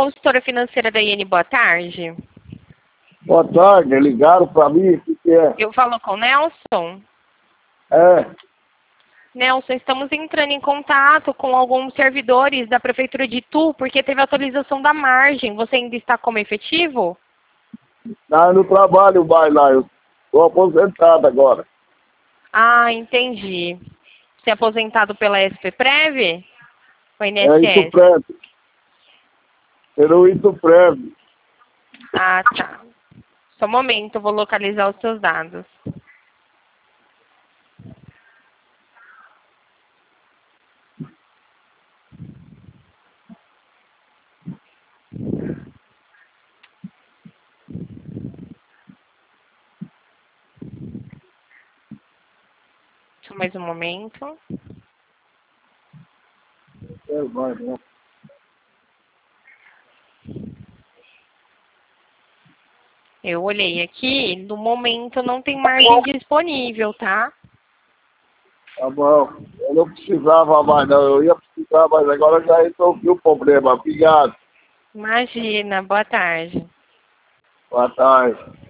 consultora financeira da IN, boa tarde. Boa tarde, ligaram para mim, o que é? Eu falo com o Nelson. É, Nelson, estamos entrando em contato com alguns servidores da Prefeitura de Itu, porque teve atualização da margem. Você ainda está como efetivo? não, eu não trabalho mais lá, eu estou aposentado agora. Ah, entendi. Você é aposentado pela SPPrev? Ou É INSS? Itupreve. Pelo Itupreve. Ah, tá. Só um momento, eu vou localizar os seus dados. Só mais um momento. Vai, né? Eu olhei aqui, no momento não tem margem disponível, tá? Tá bom. Eu não precisava mais, não. Eu ia precisar, mas agora já resolvi o problema. Obrigado. Imagina, boa tarde. Boa tarde.